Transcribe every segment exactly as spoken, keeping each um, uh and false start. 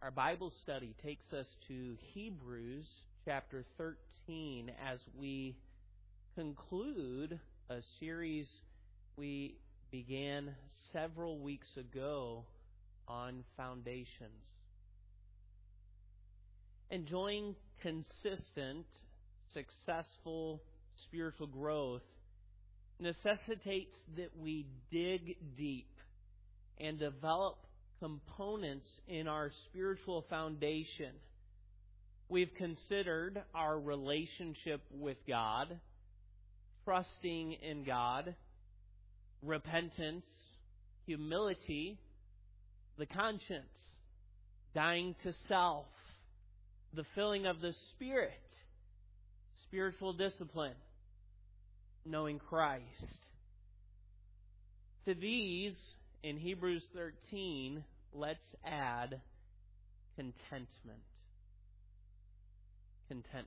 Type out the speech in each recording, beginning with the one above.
Our Bible study takes us to Hebrews chapter thirteen as we conclude a series we began several weeks ago on foundations. Enjoying consistent, successful spiritual growth necessitates that we dig deep and develop components in our spiritual foundation. We've considered our relationship with God, trusting in God, repentance, humility, the conscience, dying to self, the filling of the Spirit, spiritual discipline, knowing Christ. To these, in Hebrews thirteen, let's add contentment. Contentment.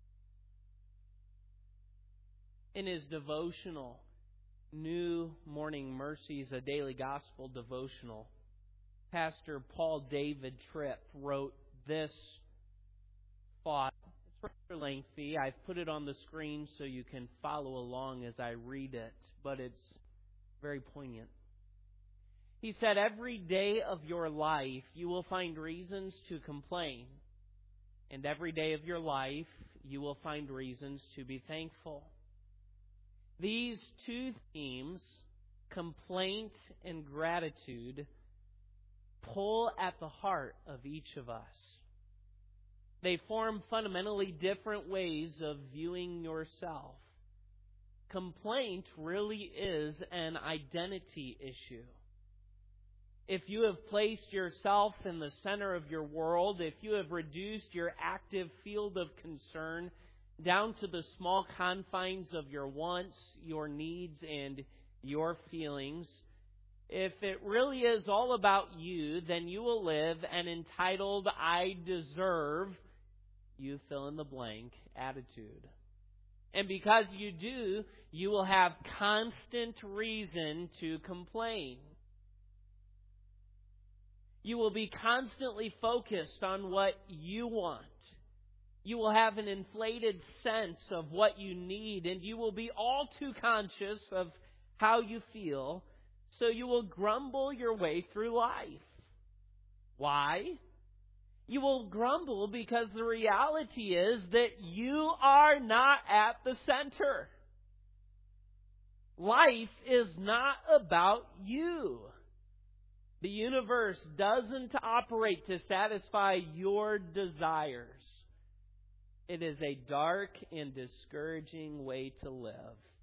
In his devotional, New Morning Mercies, a daily gospel devotional, Pastor Paul David Tripp wrote this thought. It's rather lengthy. I've put it on the screen so you can follow along as I read it, but it's very poignant. He said, every day of your life you will find reasons to complain, and every day of your life you will find reasons to be thankful. These two themes, complaint and gratitude, pull at the heart of each of us. They form fundamentally different ways of viewing yourself. Complaint really is an identity issue. If you have placed yourself in the center of your world, if you have reduced your active field of concern down to the small confines of your wants, your needs, and your feelings, if it really is all about you, then you will live an entitled, I deserve, you fill in the blank, attitude. And because you do, you will have constant reason to complain. You will be constantly focused on what you want. You will have an inflated sense of what you need, and you will be all too conscious of how you feel, so you will grumble your way through life. Why? You will grumble because the reality is that you are not at the center. Life is not about you. The universe doesn't operate to satisfy your desires. It is a dark and discouraging way to live.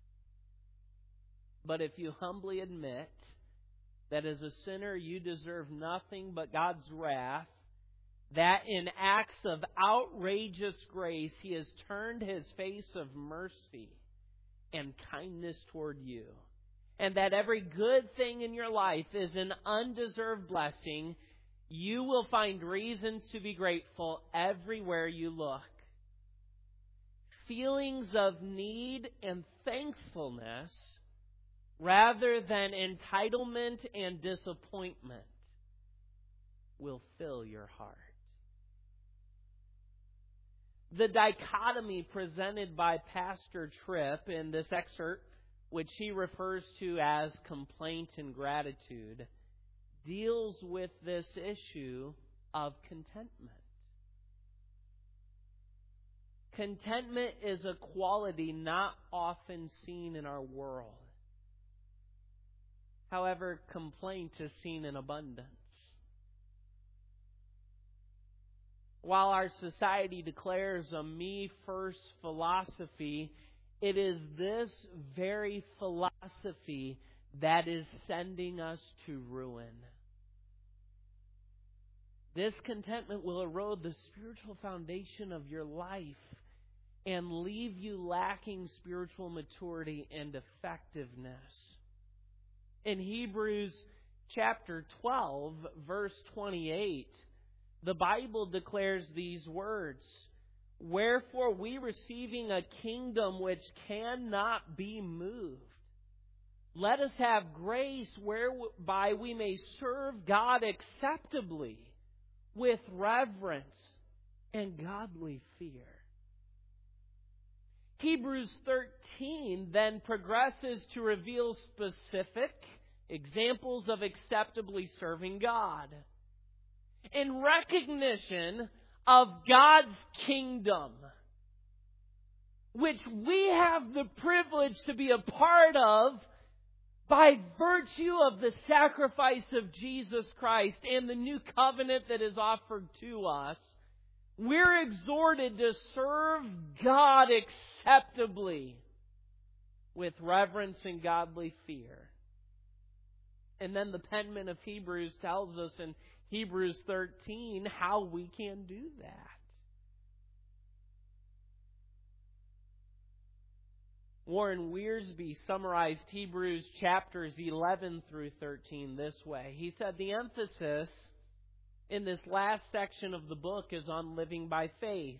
But if you humbly admit that as a sinner you deserve nothing but God's wrath, that in acts of outrageous grace He has turned His face of mercy and kindness toward you, and that every good thing in your life is an undeserved blessing, you will find reasons to be grateful everywhere you look. Feelings of need and thankfulness rather than entitlement and disappointment will fill your heart. The dichotomy presented by Pastor Tripp in this excerpt, which he refers to as complaint and gratitude, deals with this issue of contentment. Contentment is a quality not often seen in our world. However, complaint is seen in abundance. While our society declares a me-first philosophy, it is this very philosophy that is sending us to ruin. Discontentment will erode the spiritual foundation of your life and leave you lacking spiritual maturity and effectiveness. In Hebrews chapter twelve, verse twenty-eight, the Bible declares these words, "Wherefore we, receiving a kingdom which cannot be moved, let us have grace whereby we may serve God acceptably with reverence and godly fear. Hebrews thirteen then progresses to reveal specific examples of acceptably serving God. In recognition of God's kingdom, which we have the privilege to be a part of by virtue of the sacrifice of Jesus Christ and the new covenant that is offered to us, we're exhorted to serve God acceptably with reverence and godly fear. And then the penman of Hebrews tells us in Hebrews thirteen how we can do that. Warren Wiersbe summarized Hebrews chapters eleven through thirteen this way. He said the emphasis in this last section of the book is on living by faith.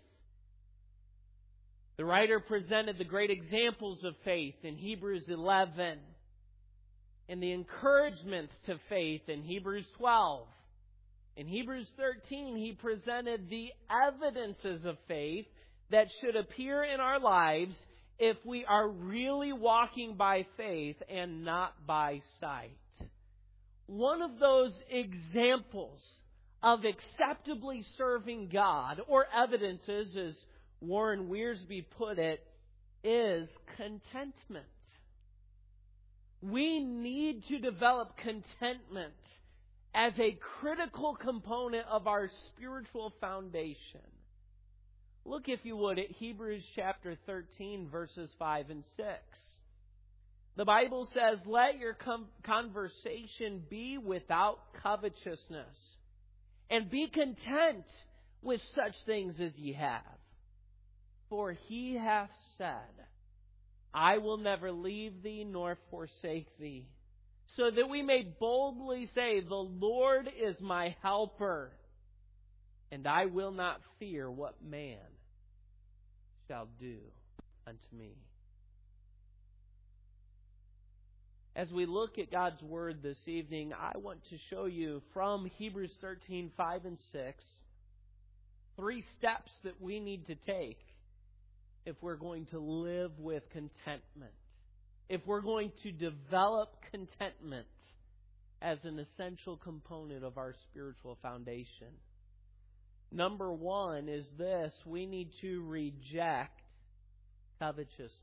The writer presented the great examples of faith in Hebrews eleven and the encouragements to faith in Hebrews twelve. In Hebrews thirteen, he presented the evidences of faith that should appear in our lives if we are really walking by faith and not by sight. One of those examples of acceptably serving God, or evidences, as Warren Wiersbe put it, is contentment. We need to develop contentment as a critical component of our spiritual foundation. Look, if you would, at Hebrews chapter thirteen, verses five and six. The Bible says, "Let your com- conversation be without covetousness, and be content with such things as ye have. For he hath said, I will never leave thee nor forsake thee. So that we may boldly say, the Lord is my helper, and I will not fear what man shall do unto me." As we look at God's Word this evening, I want to show you from Hebrews thirteen, five and six, three steps that we need to take if we're going to live with contentment, if we're going to develop contentment as an essential component of our spiritual foundation. Number one is this: we need to reject covetousness.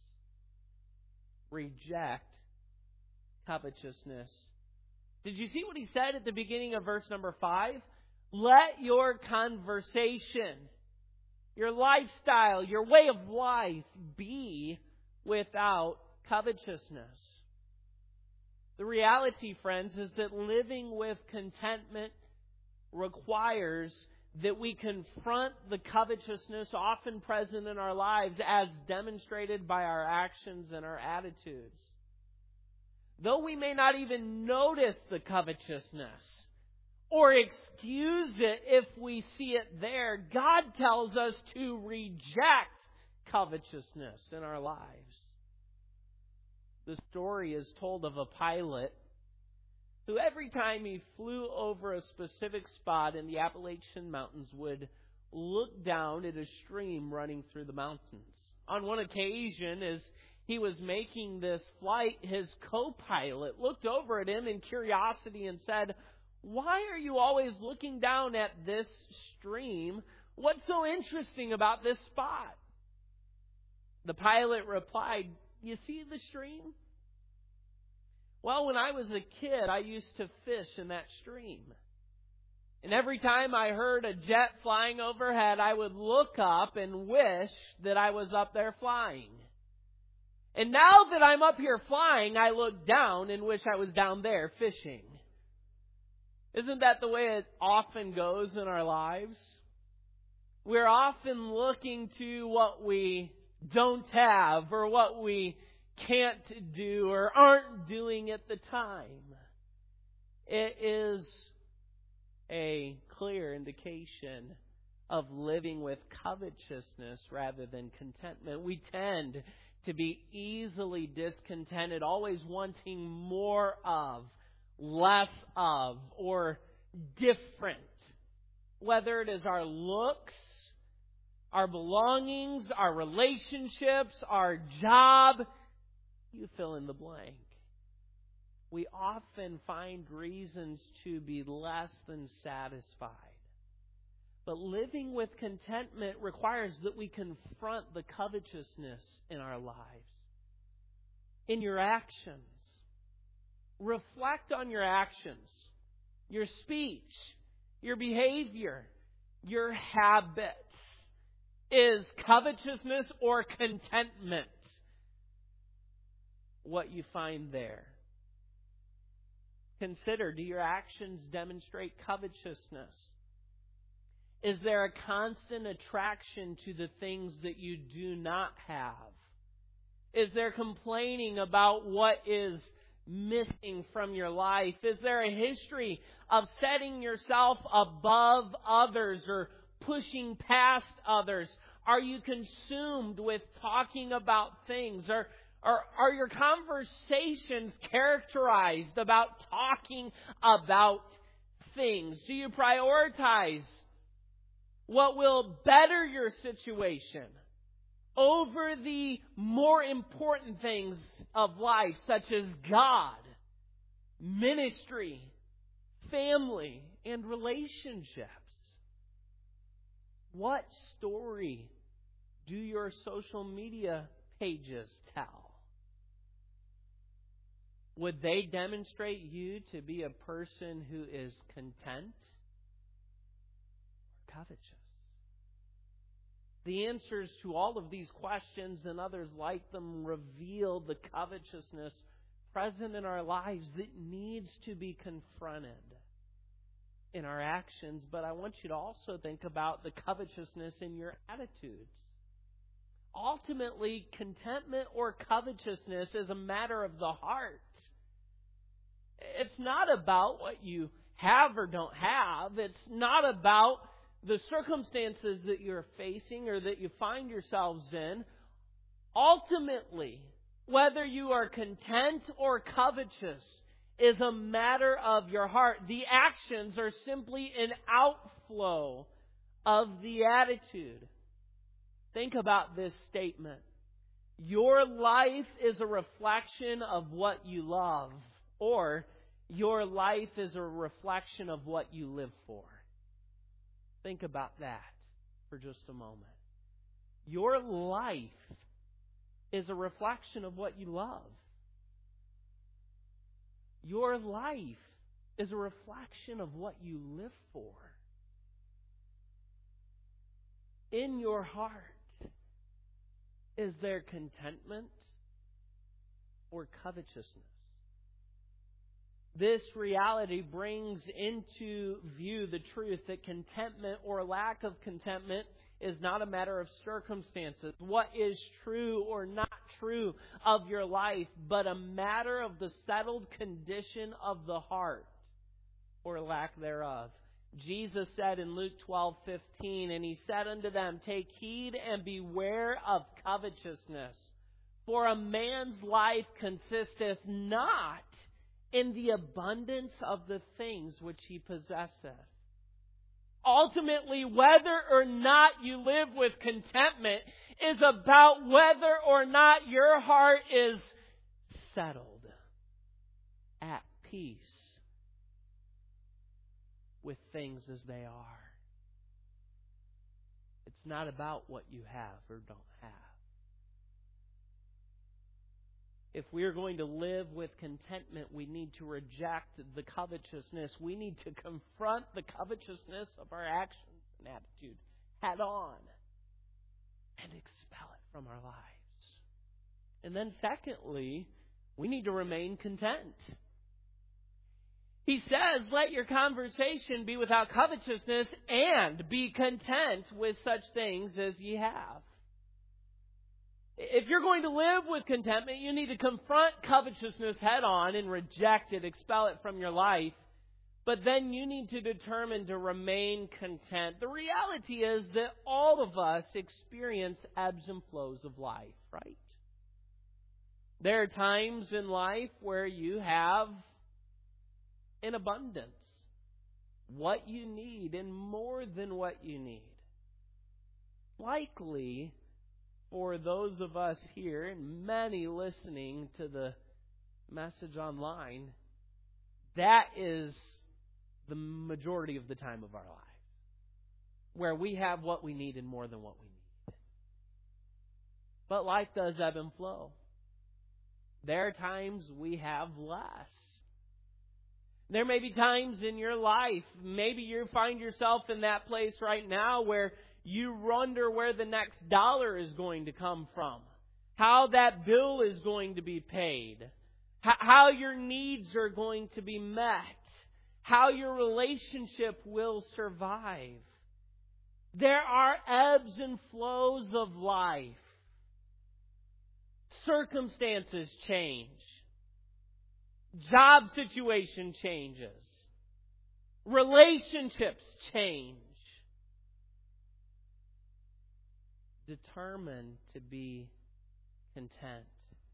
Reject covetousness. Did you see what he said at the beginning of verse number five? Let your conversation, your lifestyle, your way of life be without covetousness. The reality, friends, is that living with contentment requires that we confront the covetousness often present in our lives as demonstrated by our actions and our attitudes. Though we may not even notice the covetousness or excuse it if we see it there, God tells us to reject covetousness in our lives. The story is told of a pilot who every time he flew over a specific spot in the Appalachian Mountains would look down at a stream running through the mountains. On one occasion, as he was making this flight, his co-pilot looked over at him in curiosity and said, "Why are you always looking down at this stream? What's so interesting about this spot?" The pilot replied, "You see the stream? Well, when I was a kid, I used to fish in that stream. And every time I heard a jet flying overhead, I would look up and wish that I was up there flying. And now that I'm up here flying, I look down and wish I was down there fishing." Isn't that the way it often goes in our lives? We're often looking to what we don't have or what we can't do or aren't doing at the time. It is a clear indication of living with covetousness rather than contentment. We tend to be easily discontented, always wanting more of, less of, or different. whether it is our looks, our belongings, our relationships, our job, you fill in the blank. We often find reasons to be less than satisfied. But living with contentment requires that we confront the covetousness in our lives. In your actions. Reflect on your actions, your speech, your behavior, your habits. Is covetousness or contentment what you find there? Consider, do your actions demonstrate covetousness? Is there a constant attraction to the things that you do not have? Is there complaining about what is missing from your life? Is there a history of setting yourself above others or pushing past others? Are you consumed with talking about things? Or, or are your conversations characterized about talking about things? Do you prioritize what will better your situation over the more important things of life, such as God, ministry, family, and relationships? What story do your social media pages tell? Would they demonstrate you to be a person who is content or covetous? The answers to all of these questions and others like them reveal the covetousness present in our lives that needs to be confronted in our actions. But I want you to also think about the covetousness in your attitudes. Ultimately, contentment or covetousness is a matter of the heart. It's not about what you have or don't have. It's not about the circumstances that you're facing or that you find yourselves in. Ultimately, whether you are content or covetous is a matter of your heart. The actions are simply an outflow of the attitude. Think about this statement. Your life is a reflection of what you love, or your life is a reflection of what you live for. Think about that for just a moment. Your life is a reflection of what you love. Your life is a reflection of what you live for. In your heart, is there contentment or covetousness? This reality brings into view the truth that contentment or lack of contentment is not a matter of circumstances, what is true or not true of your life, but a matter of the settled condition of the heart or lack thereof. Jesus said in Luke twelve fifteen, and He said unto them, take heed and beware of covetousness, for a man's life consisteth not in the abundance of the things which he possesseth. Ultimately, whether or not you live with contentment is about whether or not your heart is settled, at peace with things as they are. It's not about what you have or don't have. If we are going to live with contentment, we need to reject the covetousness. We need to confront the covetousness of our actions and attitude head on and expel it from our lives. And then secondly, we need to remain content. He says, let your conversation be without covetousness and be content with such things as ye have. If you're going to live with contentment, you need to confront covetousness head on and reject it, expel it from your life. But then you need to determine to remain content. The reality is that all of us experience ebbs and flows of life, right? There are times in life where you have an abundance. what you need and more than what you need. Likely, for those of us here and many listening to the message online, that is the majority of the time of our lives, where we have what we need and more than what we need. But life does ebb and flow. There are times we have less. There may be times in your life, maybe you find yourself in that place right now where you wonder where the next dollar is going to come from, how that bill is going to be paid, how your needs are going to be met, how your relationship will survive. There are ebbs and flows of life. Circumstances change. Job situation changes. Relationships change. Determined to be content.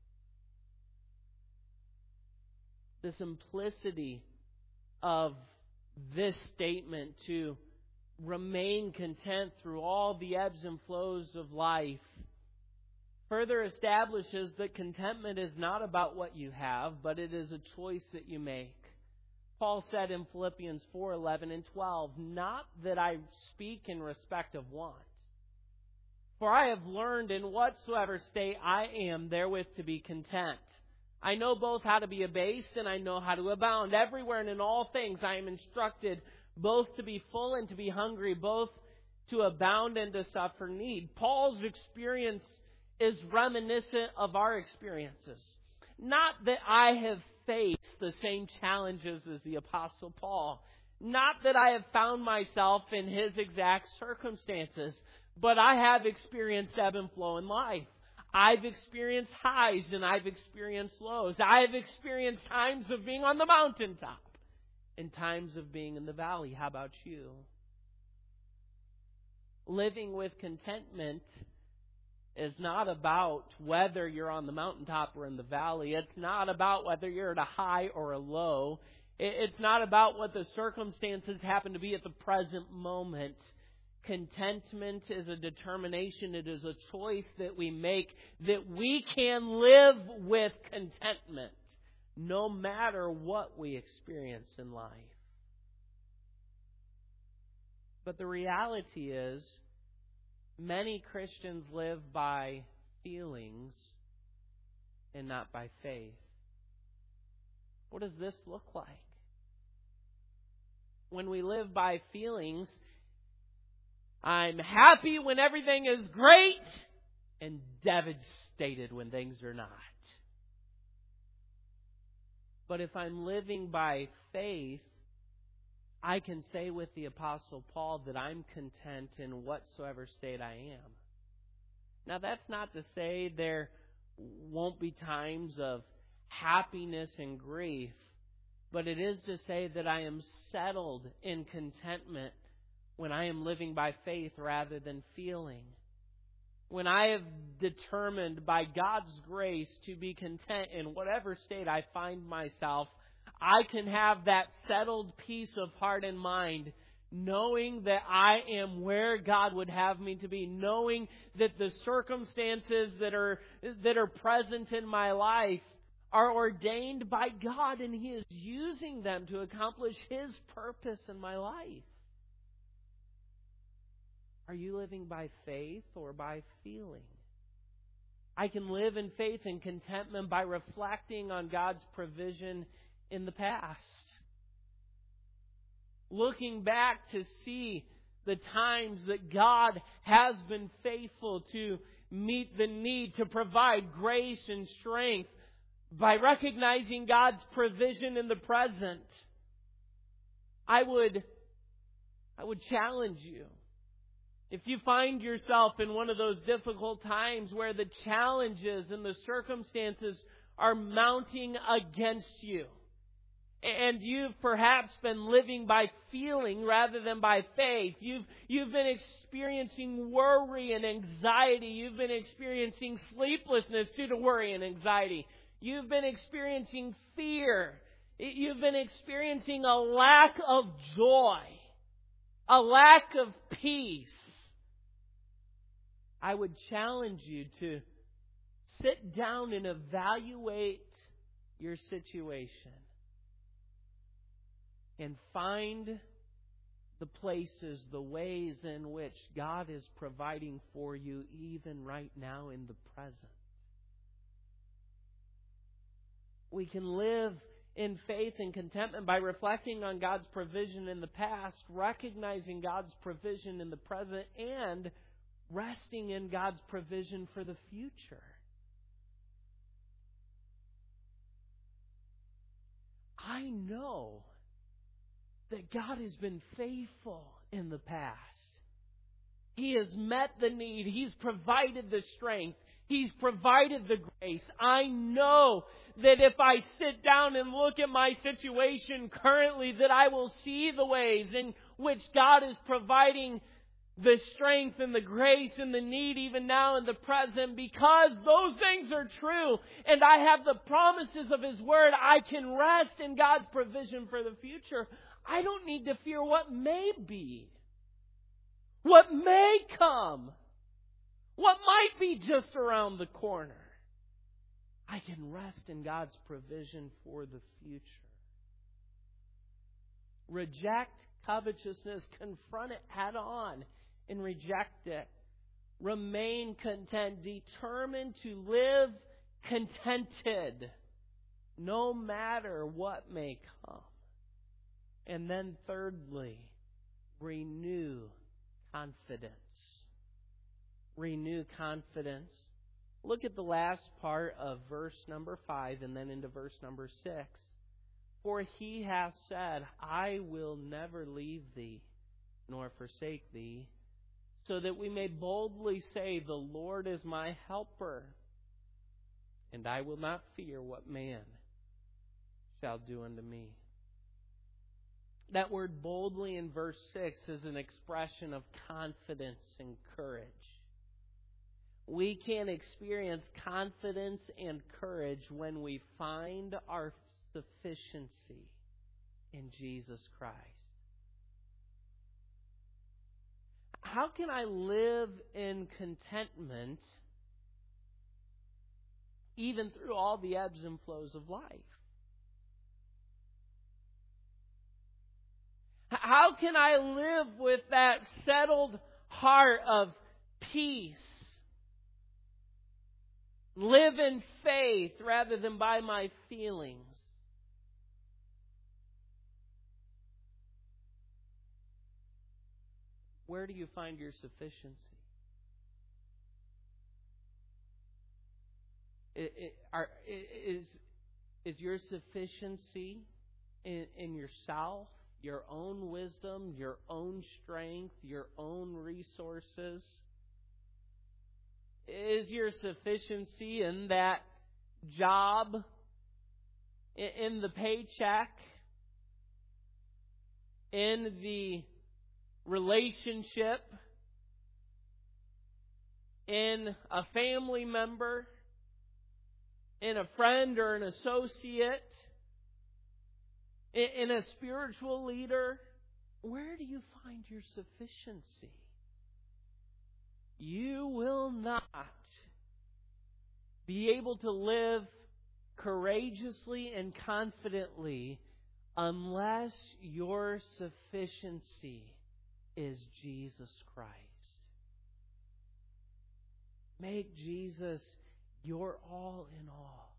The simplicity of this statement, to remain content through all the ebbs and flows of life, further establishes that contentment is not about what you have, but it is a choice that you make. Paul said in Philippians four, eleven and twelve, "Not that I speak in respect of want, for I have learned in whatsoever state I am therewith to be content. I know both how to be abased and I know how to abound. Everywhere and in all things I am instructed both to be full and to be hungry, both to abound and to suffer need." Paul's experience is reminiscent of our experiences. Not that I have faced the same challenges as the Apostle Paul. Not that I have found myself in his exact circumstances. But I have experienced ebb and flow in life. I've experienced highs and I've experienced lows. I have experienced times of being on the mountaintop and times of being in the valley. How about you? Living with contentment is not about whether you're on the mountaintop or in the valley. It's not about whether you're at a high or a low. It's not about what the circumstances happen to be at the present moment. Contentment is a determination. It is a choice that we make, that we can live with contentment no matter what we experience in life. But the reality is, many Christians live by feelings and not by faith. What does this look like? When we live by feelings, I'm happy when everything is great and devastated when things are not. But if I'm living by faith, I can say with the Apostle Paul that I'm content in whatsoever state I am. Now, that's not to say there won't be times of happiness and grief, but it is to say that I am settled in contentment when I am living by faith rather than feeling. When I have determined by God's grace to be content in whatever state I find myself, I can have that settled peace of heart and mind, knowing that I am where God would have me to be, knowing that the circumstances that are that are present in my life are ordained by God and He is using them to accomplish His purpose in my life. Are you living by faith or by feeling? I can live in faith and contentment by reflecting on God's provision in the past. Looking back to see the times that God has been faithful to meet the need, to provide grace and strength, by recognizing God's provision in the present. I would, I would challenge you. If you find yourself in one of those difficult times where the challenges and the circumstances are mounting against you, and you've perhaps been living by feeling rather than by faith, you've, you've been experiencing worry and anxiety, you've been experiencing sleeplessness due to worry and anxiety, you've been experiencing fear You've been experiencing a lack of joy, a lack of peace. I would challenge you to sit down and evaluate your situation and find the places, the ways in which God is providing for you even right now in the present. We can live in faith and contentment by reflecting on God's provision in the past, recognizing God's provision in the present, and resting in God's provision for the future. I know that God has been faithful in the past. He has met the need. He's provided the strength. He's provided the grace. I know that if I sit down and look at my situation currently, that I will see the ways in which God is providing the strength and the grace and the need even now in the present. Because those things are true and I have the promises of His Word, I can rest in God's provision for the future. I don't need to fear what may be, what may come, what might be just around the corner. I can rest in God's provision for the future. Reject covetousness. Confront it head on and reject it. Remain content. Determined to live contented no matter what may come. And then thirdly, renew confidence. Renew confidence. Look at the last part of verse number five and then into verse number six. For He hath said, I will never leave thee nor forsake thee, so that we may boldly say, the Lord is my helper, and I will not fear what man shall do unto me. That word boldly in verse six is an expression of confidence and courage. We can experience confidence and courage when we find our sufficiency in Jesus Christ. How can I live in contentment even through all the ebbs and flows of life? How can I live with that settled heart of peace? Live in faith rather than by my feelings. Where do you find your sufficiency? It, it, are, is, is your sufficiency in, in yourself, your own wisdom, your own strength, your own resources? Is your sufficiency in that job, in the paycheck, in the relationship, in a family member, in a friend or an associate, in a spiritual leader? Where do you find your sufficiency? You will not be able to live courageously and confidently unless your sufficiency is Jesus Christ. Make Jesus your all in all.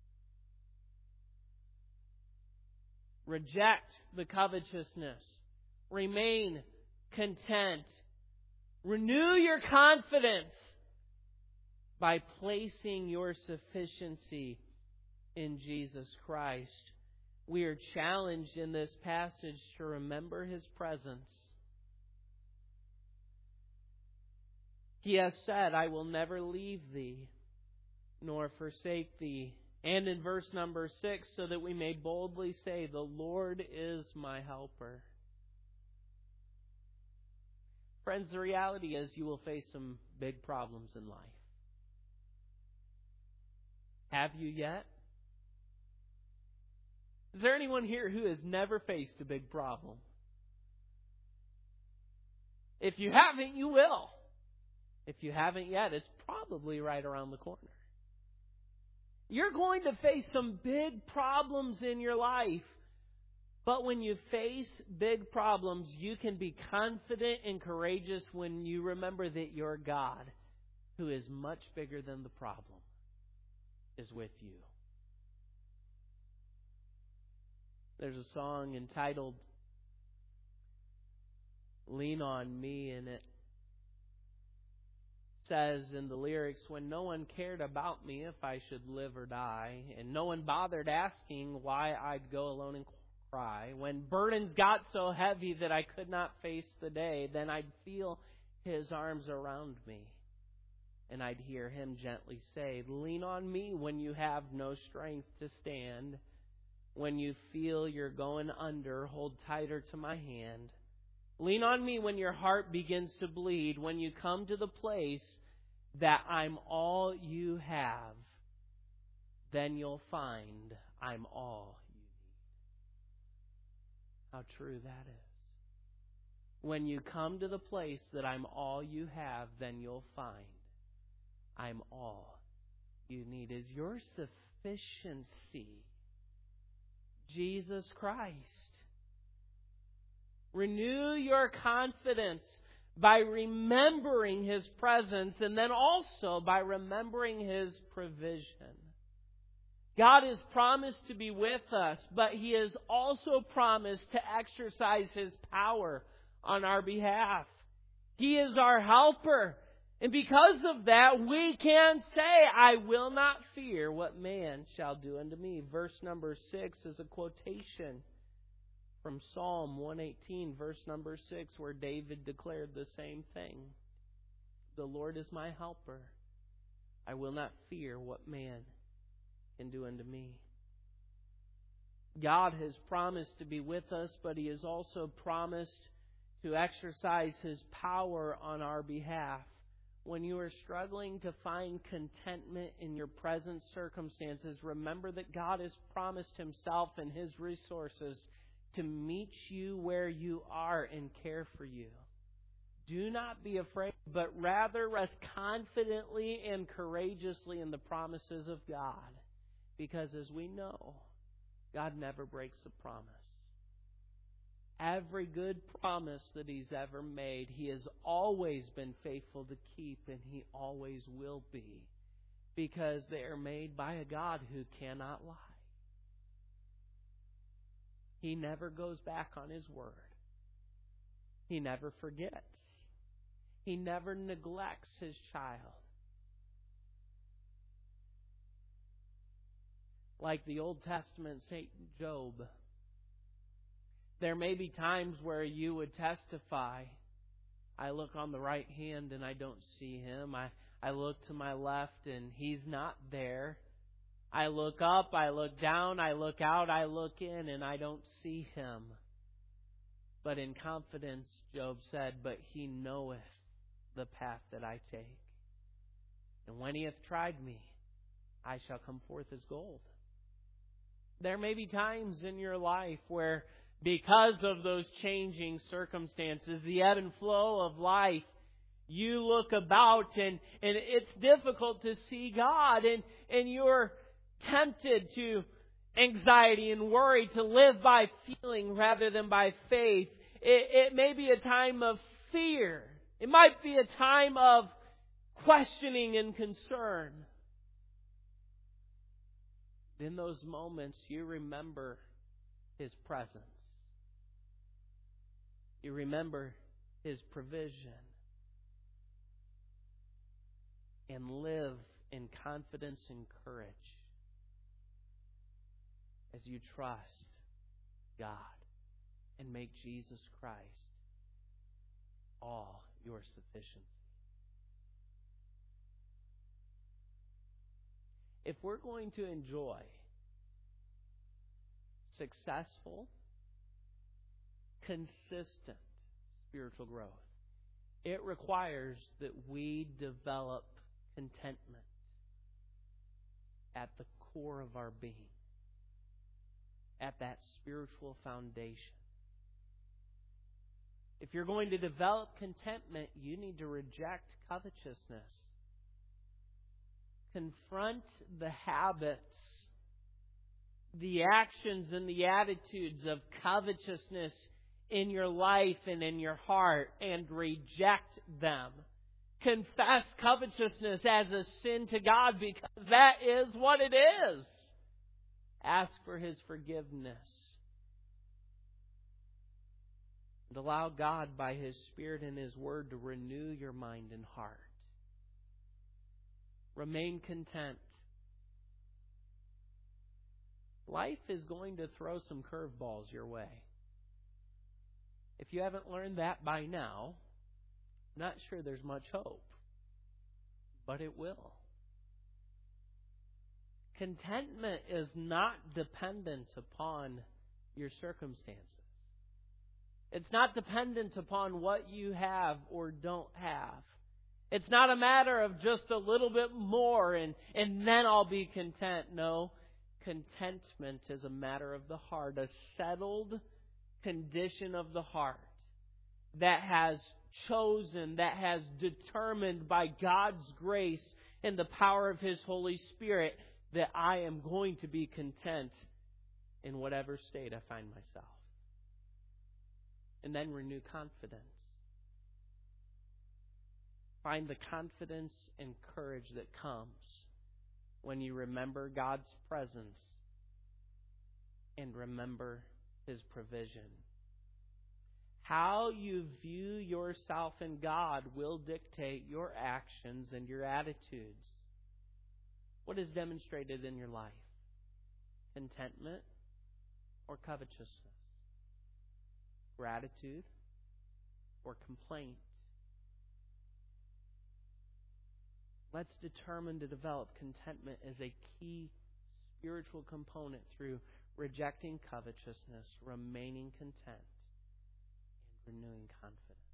Reject the covetousness. Remain content. Renew your confidence by placing your sufficiency in Jesus Christ. We are challenged in this passage to remember His presence. He has said, I will never leave thee nor forsake thee. And in verse number six, so that we may boldly say, the Lord is my helper. Friends, the reality is you will face some big problems in life. Have you yet? Is there anyone here who has never faced a big problem? If you haven't, you will. If you haven't yet, it's probably right around the corner. You're going to face some big problems in your life. But when you face big problems, you can be confident and courageous when you remember that your God, who is much bigger than the problem, is with you. There's a song entitled Lean on Me, and it says in the lyrics, when no one cared about me if I should live or die, and no one bothered asking why I'd go alone and cry, when burdens got so heavy that I could not face the day, then I'd feel His arms around me, and I'd hear Him gently say, lean on me when you have no strength to stand. When you feel you're going under, hold tighter to my hand. Lean on me when your heart begins to bleed, when you come to the place that I'm all you have, then you'll find I'm all you need. How true that is. When you come to the place that I'm all you have, then you'll find I'm all you need. Is your sufficiency Jesus Christ? Renew your confidence by remembering His presence and then also by remembering His provision. God has promised to be with us, but He has also promised to exercise His power on our behalf. He is our helper. And because of that, we can say, I will not fear what man shall do unto me. Verse number six is a quotation from Psalm one eighteen, verse number six, where David declared the same thing. The Lord is my helper. I will not fear what man can do unto me. God has promised to be with us, but He has also promised to exercise His power on our behalf. When you are struggling to find contentment in your present circumstances, remember that God has promised Himself and His resources to meet you where you are and care for you. Do not be afraid, but rather rest confidently and courageously in the promises of God. Because as we know, God never breaks a promise. Every good promise that He's ever made, He has always been faithful to keep, and He always will be, because they are made by a God who cannot lie. He never goes back on His word. He never forgets. He never neglects His child. Like the Old Testament Saint Job, there may be times where you would testify, I look on the right hand and I don't see Him. I, I look to my left and He's not there. I look up, I look down, I look out, I look in, and I don't see Him. But in confidence, Job said, but He knoweth the path that I take. And when He hath tried me, I shall come forth as gold. There may be times in your life where, because of those changing circumstances, the ebb and flow of life, you look about and, and it's difficult to see God, and, and you're tempted to anxiety and worry, to live by feeling rather than by faith. It, it may be a time of fear. It might be a time of questioning and concern. In those moments, you remember His presence. You remember His provision. And live in confidence and courage as you trust God and make Jesus Christ all your sufficiency. If we're going to enjoy successful, consistent spiritual growth, it requires that we develop contentment at the core of our being. at that spiritual foundation. If you're going to develop contentment, you need to reject covetousness. Confront the habits, the actions, and the attitudes of covetousness in your life and in your heart, and reject them. Confess covetousness as a sin to God, because that is what it is. Ask for His forgiveness. And allow God by His Spirit and His Word to renew your mind and heart. Remain content. Life is going to throw some curveballs your way. If you haven't learned that by now, I'm not sure there's much hope. But it will. Contentment is not dependent upon your circumstances. It's not dependent upon what you have or don't have. It's not a matter of just a little bit more and, and then I'll be content. No, contentment is a matter of the heart, a settled condition of the heart that has chosen, that has determined by God's grace and the power of His Holy Spirit that I am going to be content in whatever state I find myself. And then renew confidence. Find the confidence and courage that comes when you remember God's presence and remember His provision. How you view yourself and God will dictate your actions and your attitudes. What is demonstrated in your life? Contentment or covetousness? Gratitude or complaint? Let's determine to develop contentment as a key spiritual component through rejecting covetousness, remaining content, and renewing confidence.